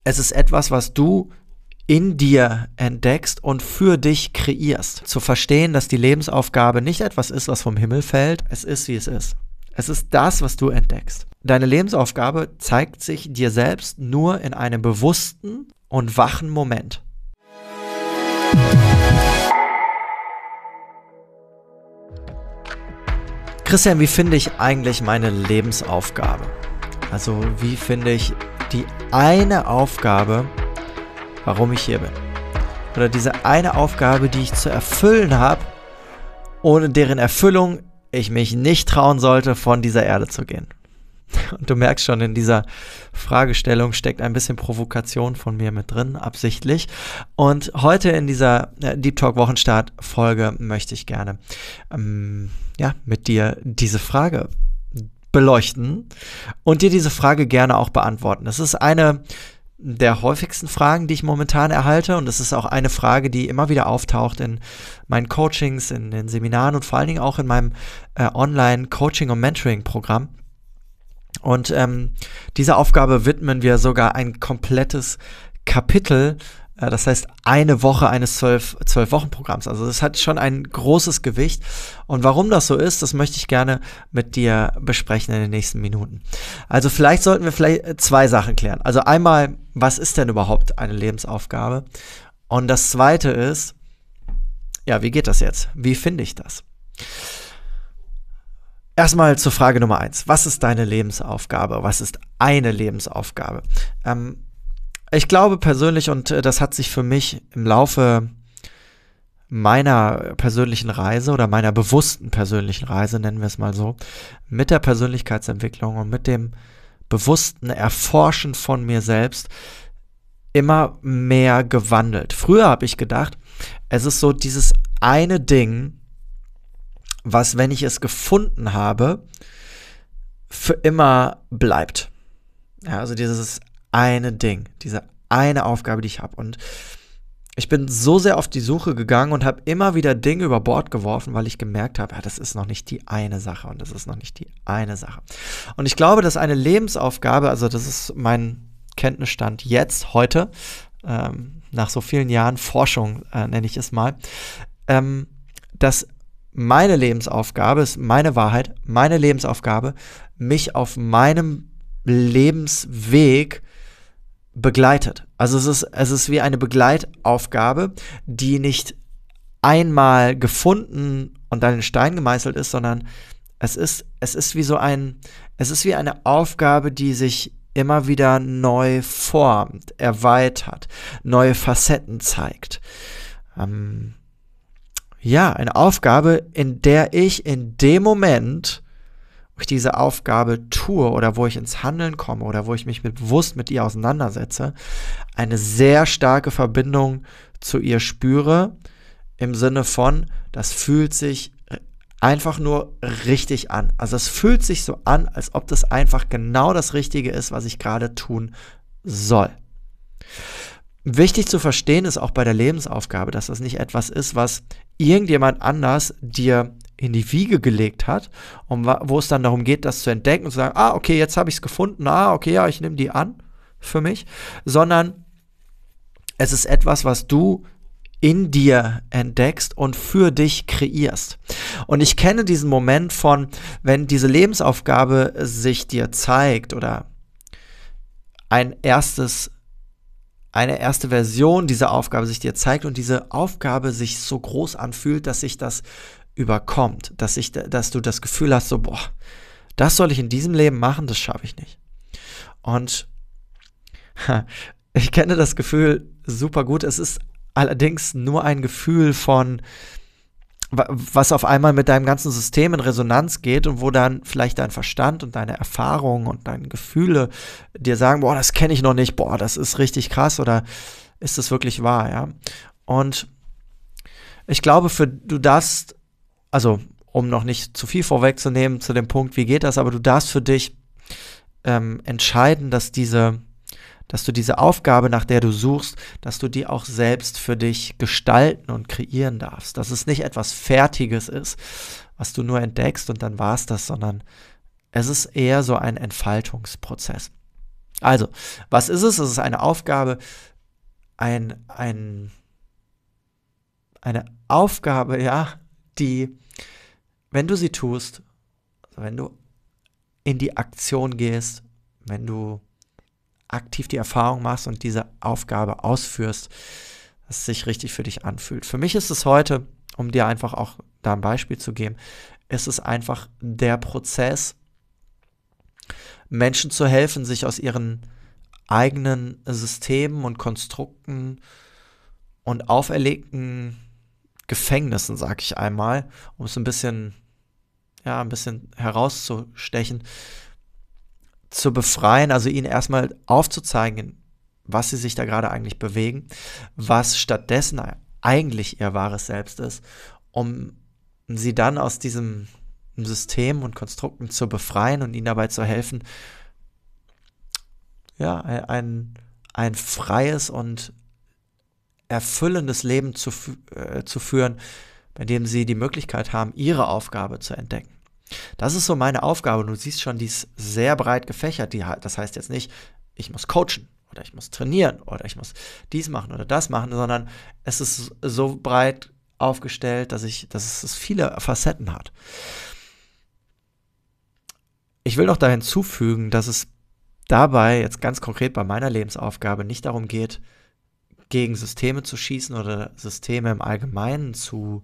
Es ist etwas, was du in dir entdeckst und für dich kreierst. Zu verstehen, dass die Lebensaufgabe nicht etwas ist, was vom Himmel fällt. Es ist, wie es ist. Es ist das, was du entdeckst. Deine Lebensaufgabe zeigt sich dir selbst nur in einem bewussten und wachen Moment. Christian, wie finde ich eigentlich meine Lebensaufgabe? Also wie finde ich die eine Aufgabe, warum ich hier bin? Oder diese eine Aufgabe, die ich zu erfüllen habe, ohne deren Erfüllung ich mich nicht trauen sollte, von dieser Erde zu gehen. Und du merkst schon, in dieser Fragestellung steckt ein bisschen Provokation von mir mit drin, absichtlich. Und heute in dieser Deep Talk Wochenstart Folge möchte ich gerne mit dir diese Frage beleuchten und dir diese Frage gerne auch beantworten. Das ist eine der häufigsten Fragen, die ich momentan erhalte, und es ist auch eine Frage, die immer wieder auftaucht in meinen Coachings, in den Seminaren und vor allen Dingen auch in meinem Online-Coaching- und Mentoring-Programm. Und dieser Aufgabe widmen wir sogar ein komplettes Kapitel, das heißt eine Woche eines 12-Wochen-Programms. Also das hat schon ein großes Gewicht. Und warum das so ist, das möchte ich gerne mit dir besprechen in den nächsten Minuten. Also vielleicht sollten wir zwei Sachen klären. Also einmal, was ist denn überhaupt eine Lebensaufgabe? Und das zweite ist, ja, wie geht das jetzt? Wie finde ich das? Erstmal zur Frage Nummer 1. Was ist deine Lebensaufgabe? Was ist eine Lebensaufgabe? Ich glaube persönlich, und das hat sich für mich im Laufe meiner persönlichen Reise oder meiner bewussten persönlichen Reise, nennen wir es mal so, mit der Persönlichkeitsentwicklung und mit dem bewussten Erforschen von mir selbst immer mehr gewandelt. Früher habe ich gedacht, es ist so dieses eine Ding, was, wenn ich es gefunden habe, für immer bleibt. Ja, also dieses eine Ding, diese eine Aufgabe, die ich habe. Und ich bin so sehr auf die Suche gegangen und habe immer wieder Dinge über Bord geworfen, weil ich gemerkt habe, ja, das ist noch nicht die eine Sache und das ist noch nicht die eine Sache. Und ich glaube, dass eine Lebensaufgabe, also das ist mein Kenntnisstand jetzt, heute, nach so vielen Jahren Forschung, nenne ich es mal, dass meine Lebensaufgabe ist, meine Wahrheit, meine Lebensaufgabe, mich auf meinem Lebensweg begleitet. Also es ist wie eine Begleitaufgabe, die nicht einmal gefunden und dann in Stein gemeißelt ist, sondern es ist wie eine Aufgabe, die sich immer wieder neu formt, erweitert, neue Facetten zeigt. Eine Aufgabe, in der ich in dem Moment, wo ich diese Aufgabe tue oder wo ich ins Handeln komme oder wo ich mich bewusst mit ihr auseinandersetze, eine sehr starke Verbindung zu ihr spüre, im Sinne von, das fühlt sich einfach nur richtig an. Also es fühlt sich so an, als ob das einfach genau das Richtige ist, was ich gerade tun soll. Wichtig zu verstehen ist auch bei der Lebensaufgabe, dass das nicht etwas ist, was irgendjemand anders dir in die Wiege gelegt hat, wo es dann darum geht, das zu entdecken und zu sagen, okay, jetzt habe ich es gefunden, okay, ja, ich nehme die an für mich, sondern es ist etwas, was du in dir entdeckst und für dich kreierst. Und ich kenne diesen Moment von, wenn diese Lebensaufgabe sich dir zeigt oder eine erste Version dieser Aufgabe sich dir zeigt und diese Aufgabe sich so groß anfühlt, dass sich das überkommt, dass du das Gefühl hast, so, boah, das soll ich in diesem Leben machen, das schaffe ich nicht. Und ich kenne das Gefühl super gut, es ist allerdings nur ein Gefühl von, was auf einmal mit deinem ganzen System in Resonanz geht und wo dann vielleicht dein Verstand und deine Erfahrungen und deine Gefühle dir sagen, boah, das kenne ich noch nicht, boah, das ist richtig krass oder ist das wirklich wahr, ja? Und ich glaube, du darfst, also um noch nicht zu viel vorwegzunehmen zu dem Punkt, wie geht das, aber du darfst für dich entscheiden, dass du diese Aufgabe, nach der du suchst, dass du die auch selbst für dich gestalten und kreieren darfst. Dass es nicht etwas Fertiges ist, was du nur entdeckst und dann war's das, sondern es ist eher so ein Entfaltungsprozess. Also, was ist es? Es ist eine Aufgabe, eine Aufgabe, ja, die, wenn du sie tust, wenn du in die Aktion gehst, wenn du aktiv die Erfahrung machst und diese Aufgabe ausführst, dass es sich richtig für dich anfühlt. Für mich ist es heute, um dir einfach auch da ein Beispiel zu geben, ist es einfach der Prozess, Menschen zu helfen, sich aus ihren eigenen Systemen und Konstrukten und auferlegten Gefängnissen, sag ich einmal, um es ein bisschen herauszustechen, zu befreien, also ihnen erstmal aufzuzeigen, was sie sich da gerade eigentlich bewegen, was stattdessen eigentlich ihr wahres Selbst ist, um sie dann aus diesem System und Konstrukten zu befreien und ihnen dabei zu helfen, ja, ein freies und erfüllendes Leben zu führen, bei dem sie die Möglichkeit haben, ihre Aufgabe zu entdecken. Das ist so meine Aufgabe. Du siehst schon, die ist sehr breit gefächert. Das heißt jetzt nicht, ich muss coachen oder ich muss trainieren oder ich muss dies machen oder das machen, sondern es ist so breit aufgestellt, dass es viele Facetten hat. Ich will noch da hinzufügen, dass es dabei jetzt ganz konkret bei meiner Lebensaufgabe nicht darum geht, gegen Systeme zu schießen oder Systeme im Allgemeinen zu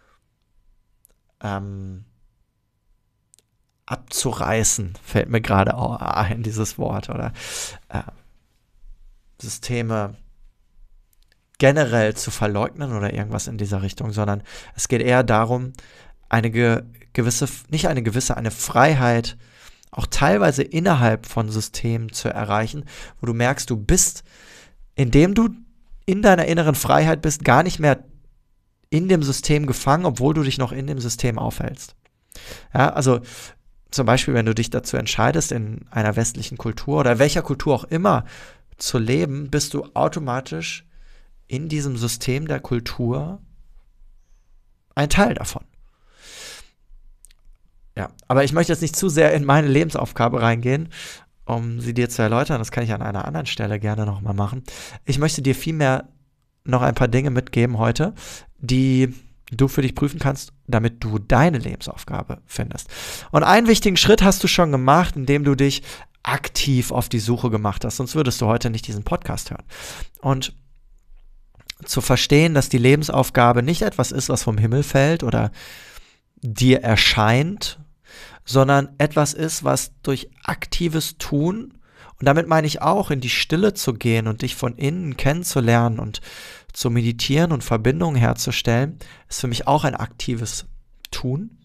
abzureißen, fällt mir gerade auch ein, dieses Wort, oder Systeme generell zu verleugnen oder irgendwas in dieser Richtung, sondern es geht eher darum, eine Freiheit auch teilweise innerhalb von Systemen zu erreichen, wo du merkst, du bist, indem du in deiner inneren Freiheit bist, gar nicht mehr in dem System gefangen, obwohl du dich noch in dem System aufhältst. Ja, also zum Beispiel, wenn du dich dazu entscheidest, in einer westlichen Kultur oder welcher Kultur auch immer zu leben, bist du automatisch in diesem System der Kultur ein Teil davon. Ja, aber ich möchte jetzt nicht zu sehr in meine Lebensaufgabe reingehen, um sie dir zu erläutern. Das kann ich an einer anderen Stelle gerne nochmal machen. Ich möchte dir vielmehr noch ein paar Dinge mitgeben heute, die du für dich prüfen kannst, damit du deine Lebensaufgabe findest. Und einen wichtigen Schritt hast du schon gemacht, indem du dich aktiv auf die Suche gemacht hast, sonst würdest du heute nicht diesen Podcast hören. Und zu verstehen, dass die Lebensaufgabe nicht etwas ist, was vom Himmel fällt oder dir erscheint, sondern etwas ist, was durch aktives Tun, und damit meine ich auch, in die Stille zu gehen und dich von innen kennenzulernen und zu meditieren und Verbindungen herzustellen, ist für mich auch ein aktives Tun,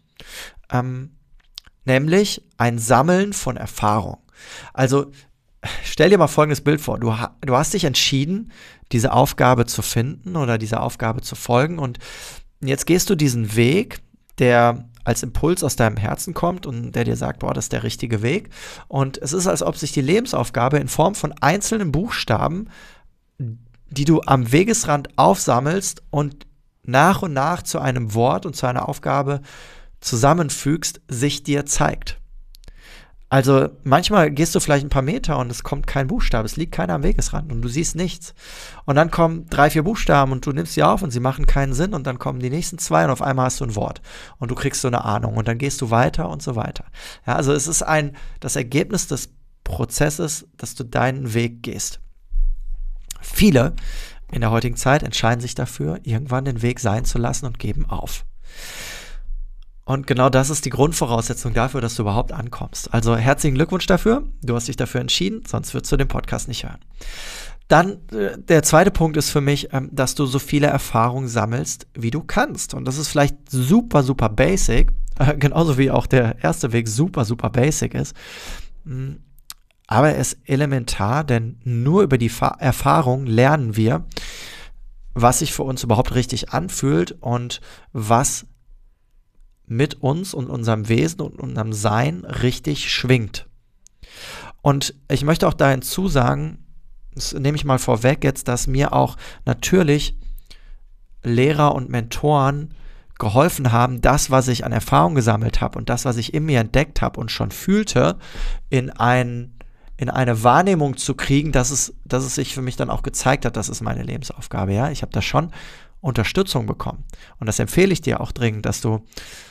nämlich ein Sammeln von Erfahrung. Also stell dir mal folgendes Bild vor, du hast dich entschieden, diese Aufgabe zu finden oder dieser Aufgabe zu folgen, und jetzt gehst du diesen Weg, der als Impuls aus deinem Herzen kommt und der dir sagt, boah, das ist der richtige Weg. Und es ist, als ob sich die Lebensaufgabe in Form von einzelnen Buchstaben, die du am Wegesrand aufsammelst und nach zu einem Wort und zu einer Aufgabe zusammenfügst, sich dir zeigt. Also manchmal gehst du vielleicht ein paar Meter und es kommt kein Buchstabe, es liegt keiner am Wegesrand und du siehst nichts. Und dann kommen 3, 4 Buchstaben und du nimmst sie auf und sie machen keinen Sinn, und dann kommen die nächsten 2 und auf einmal hast du ein Wort und du kriegst so eine Ahnung und dann gehst du weiter und so weiter. Ja, also es ist das Ergebnis des Prozesses, dass du deinen Weg gehst. Viele in der heutigen Zeit entscheiden sich dafür, irgendwann den Weg sein zu lassen und geben auf. Und genau das ist die Grundvoraussetzung dafür, dass du überhaupt ankommst. Also herzlichen Glückwunsch dafür. Du hast dich dafür entschieden, sonst würdest du den Podcast nicht hören. Dann der zweite Punkt ist für mich, dass du so viele Erfahrungen sammelst, wie du kannst. Und das ist vielleicht super, super basic, genauso wie auch der erste Weg super, super basic ist. Aber er ist elementar, denn nur über die Erfahrung lernen wir, was sich für uns überhaupt richtig anfühlt und was mit uns und unserem Wesen und unserem Sein richtig schwingt. Und ich möchte auch da hinzusagen, das nehme ich mal vorweg jetzt, dass mir auch natürlich Lehrer und Mentoren geholfen haben, das, was ich an Erfahrung gesammelt habe und das, was ich in mir entdeckt habe und schon fühlte, in ein in eine Wahrnehmung zu kriegen, dass es sich für mich dann auch gezeigt hat, das ist meine Lebensaufgabe. Ja, ich habe da schon Unterstützung bekommen. Und das empfehle ich dir auch dringend, dass du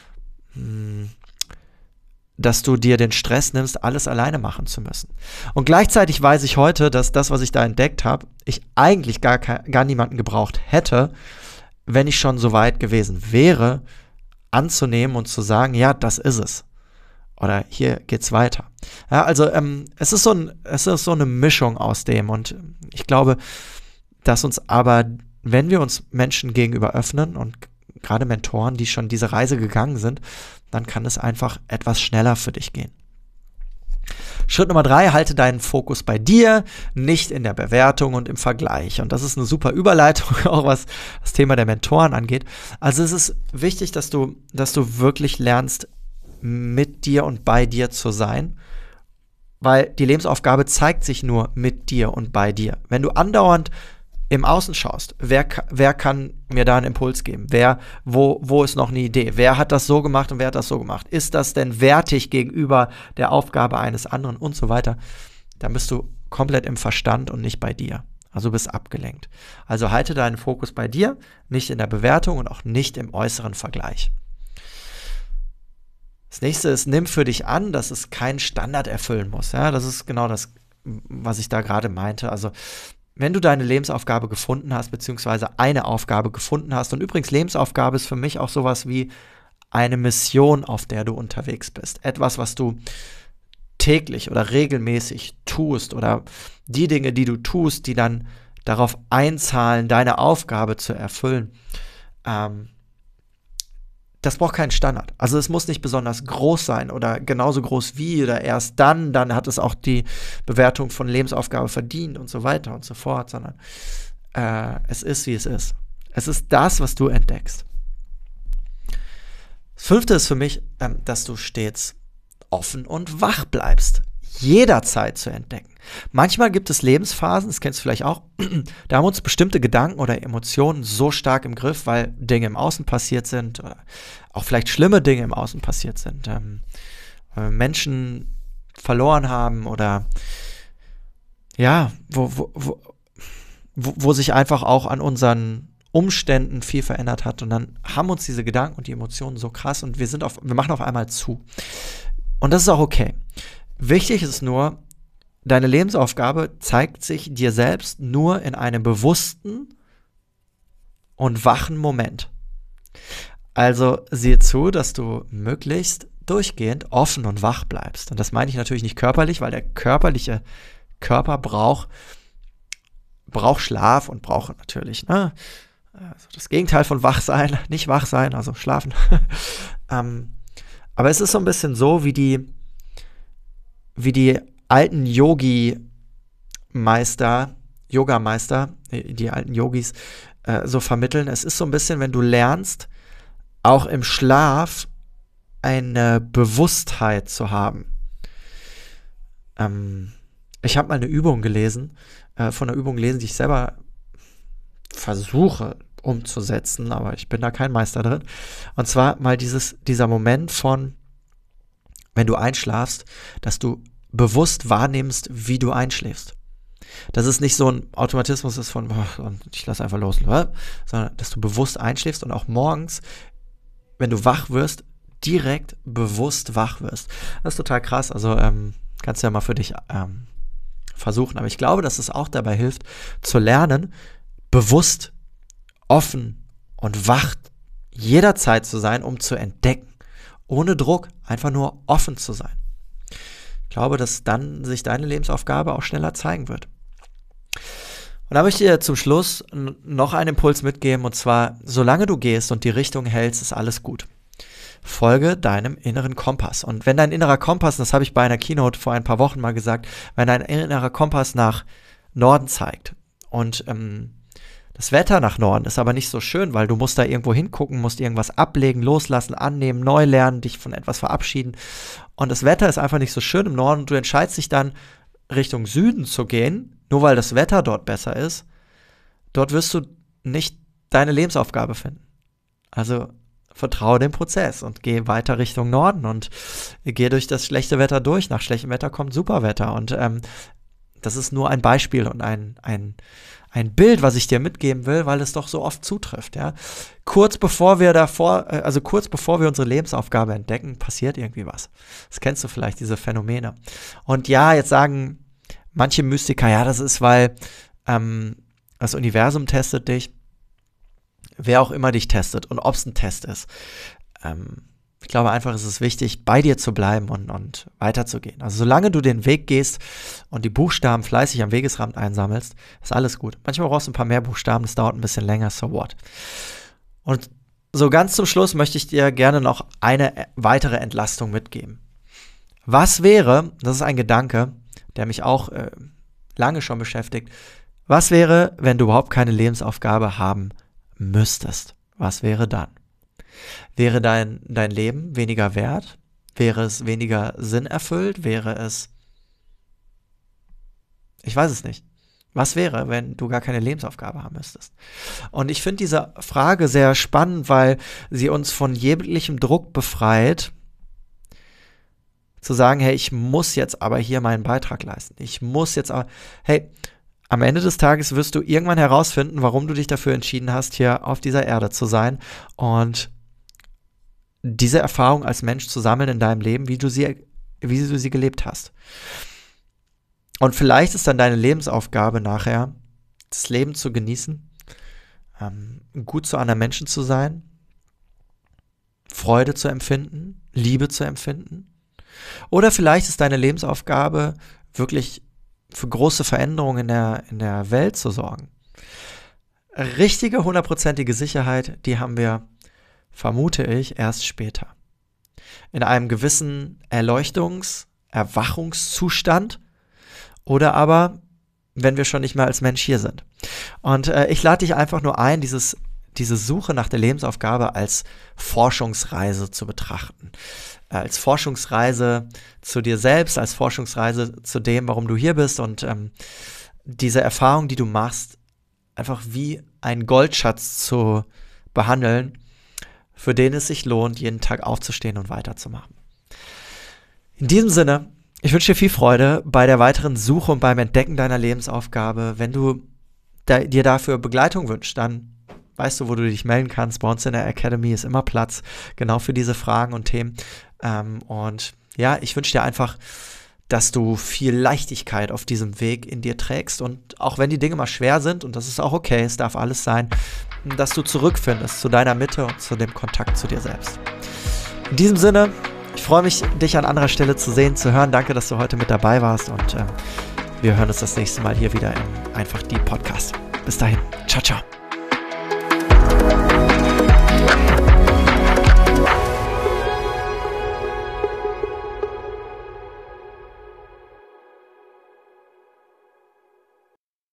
dir den Stress nimmst, alles alleine machen zu müssen. Und gleichzeitig weiß ich heute, dass das, was ich da entdeckt habe, ich eigentlich gar niemanden gebraucht hätte, wenn ich schon so weit gewesen wäre, anzunehmen und zu sagen, ja, das ist es. Oder hier geht's weiter. Ja, also es ist so eine Mischung aus dem. Und ich glaube, dass uns aber, wenn wir uns Menschen gegenüber öffnen und gerade Mentoren, die schon diese Reise gegangen sind, dann kann es einfach etwas schneller für dich gehen. Schritt Nummer 3, halte deinen Fokus bei dir, nicht in der Bewertung und im Vergleich. Und das ist eine super Überleitung, auch was das Thema der Mentoren angeht. Also es ist wichtig, dass du wirklich lernst, mit dir und bei dir zu sein, weil die Lebensaufgabe zeigt sich nur mit dir und bei dir. Wenn du andauernd im Außen schaust, wer kann mir da einen Impuls geben? Wo ist noch eine Idee? Wer hat das so gemacht und wer hat das so gemacht? Ist das denn wertig gegenüber der Aufgabe eines anderen und so weiter? Dann bist du komplett im Verstand und nicht bei dir. Also du bist abgelenkt. Also halte deinen Fokus bei dir, nicht in der Bewertung und auch nicht im äußeren Vergleich. Das nächste ist, nimm für dich an, dass es keinen Standard erfüllen muss. Ja, das ist genau das, was ich da gerade meinte. Also wenn du deine Lebensaufgabe gefunden hast, beziehungsweise eine Aufgabe gefunden hast, und übrigens Lebensaufgabe ist für mich auch sowas wie eine Mission, auf der du unterwegs bist. Etwas, was du täglich oder regelmäßig tust oder die Dinge, die du tust, die dann darauf einzahlen, deine Aufgabe zu erfüllen. Das braucht keinen Standard. Also es muss nicht besonders groß sein oder genauso groß wie oder erst dann hat es auch die Bewertung von Lebensaufgabe verdient und so weiter und so fort, sondern es ist, wie es ist. Es ist das, was du entdeckst. Das 5. ist für mich, dass du stets offen und wach bleibst. Jederzeit zu entdecken. Manchmal gibt es Lebensphasen, das kennst du vielleicht auch, da haben uns bestimmte Gedanken oder Emotionen so stark im Griff, weil Dinge im Außen passiert sind oder auch vielleicht schlimme Dinge im Außen passiert sind. Menschen verloren haben oder ja, wo sich einfach auch an unseren Umständen viel verändert hat und dann haben uns diese Gedanken und die Emotionen so krass und wir machen auf einmal zu. Und das ist auch okay. Wichtig ist nur, deine Lebensaufgabe zeigt sich dir selbst nur in einem bewussten und wachen Moment. Also siehe zu, dass du möglichst durchgehend offen und wach bleibst. Und das meine ich natürlich nicht körperlich, weil der körperliche Körper braucht Schlaf und braucht natürlich, also das Gegenteil von wach sein, nicht wach sein, also schlafen. Aber es ist so ein bisschen so, wie die alten Yogameister, die alten Yogis so vermitteln. Es ist so ein bisschen, wenn du lernst, auch im Schlaf eine Bewusstheit zu haben. Ich habe mal eine Übung gelesen, die ich selber versuche umzusetzen, aber ich bin da kein Meister drin. Und zwar mal dieser Moment von, wenn du einschlafst, dass du bewusst wahrnimmst, wie du einschläfst. Dass es nicht so ein Automatismus ist von, ich lasse einfach los, sondern dass du bewusst einschläfst und auch morgens, wenn du wach wirst, direkt bewusst wach wirst. Das ist total krass, also kannst du ja mal für dich versuchen. Aber ich glaube, dass es auch dabei hilft, zu lernen, bewusst, offen und wach jederzeit zu sein, um zu entdecken. Ohne Druck, einfach nur offen zu sein. Ich glaube, dass dann sich deine Lebensaufgabe auch schneller zeigen wird. Und da möchte ich dir zum Schluss noch einen Impuls mitgeben, und zwar, solange du gehst und die Richtung hältst, ist alles gut. Folge deinem inneren Kompass. Und wenn dein innerer Kompass, das habe ich bei einer Keynote vor ein paar Wochen mal gesagt, wenn dein innerer Kompass nach Norden zeigt und das Wetter nach Norden ist aber nicht so schön, weil du musst da irgendwo hingucken, musst irgendwas ablegen, loslassen, annehmen, neu lernen, dich von etwas verabschieden. Und das Wetter ist einfach nicht so schön im Norden und du entscheidest dich dann, Richtung Süden zu gehen, nur weil das Wetter dort besser ist. Dort wirst du nicht deine Lebensaufgabe finden. Also vertraue dem Prozess und geh weiter Richtung Norden und geh durch das schlechte Wetter durch. Nach schlechtem Wetter kommt super Wetter. Und das ist nur ein Beispiel und ein Bild, was ich dir mitgeben will, weil es doch so oft zutrifft, ja. Kurz bevor wir unsere Lebensaufgabe entdecken, passiert irgendwie was. Das kennst du vielleicht, diese Phänomene. Und ja, jetzt sagen manche Mystiker, ja, das ist, weil das Universum testet dich, wer auch immer dich testet und ob es ein Test ist. Ich glaube einfach, es ist wichtig, bei dir zu bleiben und weiterzugehen. Also solange du den Weg gehst und die Buchstaben fleißig am Wegesrand einsammelst, ist alles gut. Manchmal brauchst du ein paar mehr Buchstaben, das dauert ein bisschen länger, so what. Und so ganz zum Schluss möchte ich dir gerne noch eine weitere Entlastung mitgeben. Was wäre, das ist ein Gedanke, der mich auch lange schon beschäftigt, was wäre, wenn du überhaupt keine Lebensaufgabe haben müsstest? Was wäre dann? Wäre dein Leben weniger wert? Wäre es weniger sinnerfüllt? Wäre es... Ich weiß es nicht. Was wäre, wenn du gar keine Lebensaufgabe haben müsstest? Und ich finde diese Frage sehr spannend, weil sie uns von jeglichem Druck befreit, zu sagen, hey, ich muss jetzt aber hier meinen Beitrag leisten. Ich muss jetzt aber... Hey, am Ende des Tages wirst du irgendwann herausfinden, warum du dich dafür entschieden hast, hier auf dieser Erde zu sein und diese Erfahrung als Mensch zu sammeln in deinem Leben, wie du sie gelebt hast. Und vielleicht ist dann deine Lebensaufgabe nachher, das Leben zu genießen, gut zu anderen Menschen zu sein, Freude zu empfinden, Liebe zu empfinden. Oder vielleicht ist deine Lebensaufgabe, wirklich für große Veränderungen in der Welt zu sorgen. Richtige, 100%ige Sicherheit, die haben wir, vermute ich, erst später. In einem gewissen Erwachungszustand oder aber, wenn wir schon nicht mehr als Mensch hier sind. Und ich lade dich einfach nur ein, diese Suche nach der Lebensaufgabe als Forschungsreise zu betrachten. Als Forschungsreise zu dir selbst, als Forschungsreise zu dem, warum du hier bist und diese Erfahrung, die du machst, einfach wie ein Goldschatz zu behandeln, für den es sich lohnt, jeden Tag aufzustehen und weiterzumachen. In diesem Sinne, ich wünsche dir viel Freude bei der weiteren Suche und beim Entdecken deiner Lebensaufgabe. Wenn du dir dafür Begleitung wünschst, dann weißt du, wo du dich melden kannst. Bei uns in der Academy ist immer Platz, genau für diese Fragen und Themen. Und ja, ich wünsche dir einfach, dass du viel Leichtigkeit auf diesem Weg in dir trägst und auch wenn die Dinge mal schwer sind, und das ist auch okay, es darf alles sein, dass du zurückfindest zu deiner Mitte und zu dem Kontakt zu dir selbst. In diesem Sinne, ich freue mich, dich an anderer Stelle zu sehen, zu hören. Danke, dass du heute mit dabei warst und wir hören uns das nächste Mal hier wieder im Einfach die Podcast. Bis dahin, ciao, ciao.